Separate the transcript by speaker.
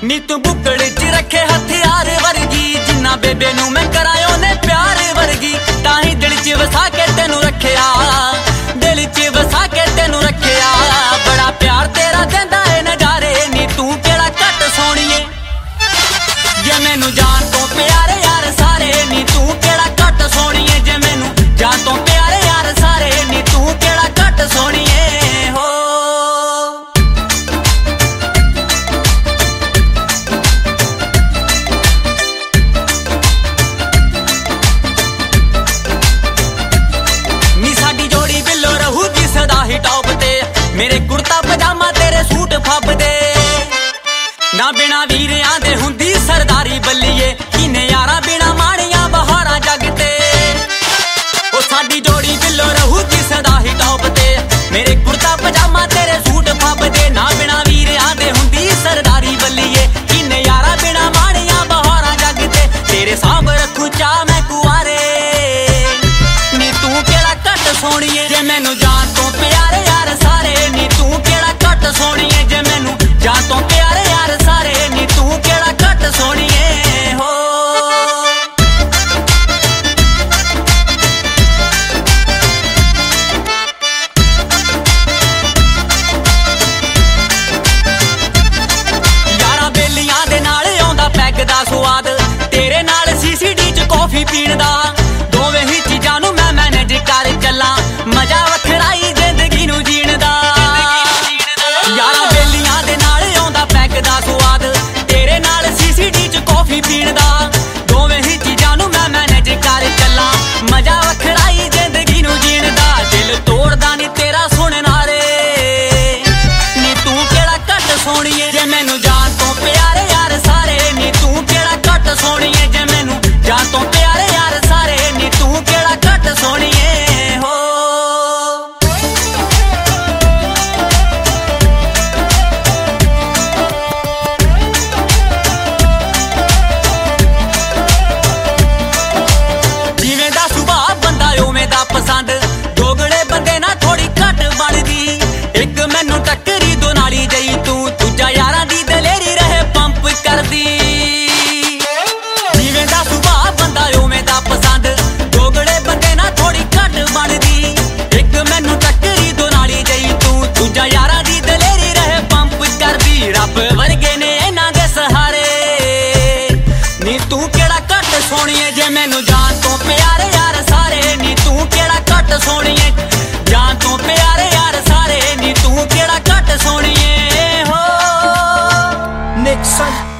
Speaker 1: ਨੀ ਤੂੰ ਬੁੱਕੜ ਚ ਰੱਖੇ ਹਥਿਆਰ ਵਰਗੀ, ਜਿੰਨਾ ਬੇਬੇ ਨੂੰ ਮੈਂ ਕਰਾਇਓ ਨੇ ਪਿਆਰ ਵਰਗੀ। ਤਾਂ ਹੀ ਦਿਲ ਚ ਵਸਾ ਕੇ ਤੈਨੂੰ ਰੱਖਿਆ, ਦਿਲ ਚ ਵਸਾ ਕੇ ਤੈਨੂੰ ਰੱਖਿਆ। ਬੜਾ ਪਿਆਰ ਤੇਰਾ ਦਿੰਦਾ ਏ ਨਜ਼ਾਰੇ, ਨੀ ਤੂੰ ਕਿਹੜਾ ਘੱਟ ਸੋਹਣੀਏ। ਜੇ ਮੈਨੂੰ ਜਾਨ ਤੋਂ ਪਿਆਰੇ ਯਾਰ ਸਾਰੇ, ਨੀ ਤੂੰ ਕਿਹੜਾ ਘੱਟ ਸੋਹਣੀਏ। ਜੇ ਮੈਨੂੰ ਜਾਨ ਤੋਂ ਪਿਆਰੇ ਯਾਰ ਸਾਰੇ, ਨੀ ਤੂੰ ਕਿਹੜਾ ਘੱਟ ਸੋਹਣੀਏ ਹੋ। टॉप ते मेरे कुर्ता पजामा तेरे सूट फबदे, ना बिना वीरियां दे हुंदी सरदारी बल्लीए। किने यारा बिना माड़ियां बहारां जगते, ओ साडी जोड़ी बिल्लो रहूगी सदा ही टॉप ते। मेरे कुर्ता पजामा तेरे सूट फबदे, ना बिना वीरियां दे हुंदी सरदारी बल्लीए। किने यारा बिना माड़ियां बहारां जगते, तेरे सांभ रखू चा मैं कुआरे, नी तू केड़ा घट सोहणीए। जे मैनू जान तो प्यारे यार सारे, नी तू केड़ा घट सोहणीए। जे मैनू जान तो प्यारे यार सारे, नी तू केड़ा घट सोहणीए हो। यारा बेलियां दे नाल आउंदा पैग दा स्वाद, तेरे नाल सीसीडी च कॉफी पीण दा। दोवें ही चीजां नू मैं मैनेज कर चला, मजा वखराई जिंदगी नू जीण दा। यारा बेलियां दे नाल आउंदा पैग दा स्वाद, तेरे नाल सीसीडी च कॉफी पीण दा। दोवें ही चीजां नू मैं मैनेज कर चला, मजा वखराई जिंदगी नू जीण दा। दिल तोड़दा नी तेरा सुनना रे, नी तू केड़ा घट सोहणीए। जे मैनू जान तो प्यारे यार सारे, नी तू केड़ा घट सोहणीए। जे मैनू जान तो प्यारे यार सारे, नी तू केड़ा घट सोहणीए हो। पसंद दोगड़े बंदे ना थोड़ी घट बनदी, एक मैनू टक्करी दो नाली जई तू, दूजा यारां दी दलेरी रहे पंप करदी। जिवें दा सुभाऽ बंदा उवें दा पसंद, दोगड़े बंदे ना थोड़ी घट बनदी, एक मैनू टक्करी दो नाली जई तू, दूजा यारां दी दलेरी रहे पंप करदी। रब वर्गे ने इन्हां दे सहारे, नी तू केड़ा घट सोहणीए। जे मैनू जान तो प्यारे यार सारे, नी तू केड़ा घट सोहणीए। जान तो प्यारे यार सारे, नी तू केड़ा घट सोहणीए हो।
Speaker 2: Nixon